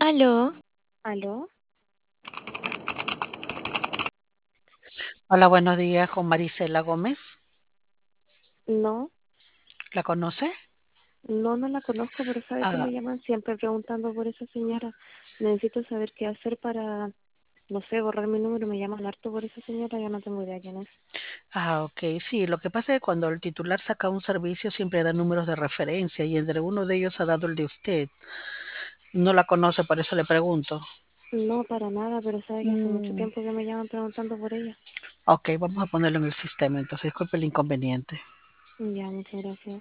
Aló, ¿Aló? Hola, buenos días con Marisela Gómez. No, ¿La conoce? no la conozco, pero sabe que Ah, me llaman siempre preguntando por esa señora. Necesito saber qué hacer para, no sé, borrar mi número. Me llaman harto por esa señora, ya no tengo idea quién es. ok, sí, lo que pasa es que cuando el titular saca un servicio siempre da números de referencia y entre uno de ellos ha dado el de usted. No la conoce, por eso le pregunto. No, para nada, pero sabe que hace mucho Mm, tiempo que me llaman preguntando por ella. ok, vamos a ponerlo en el sistema, entonces disculpe el inconveniente. Ya, muchas gracias.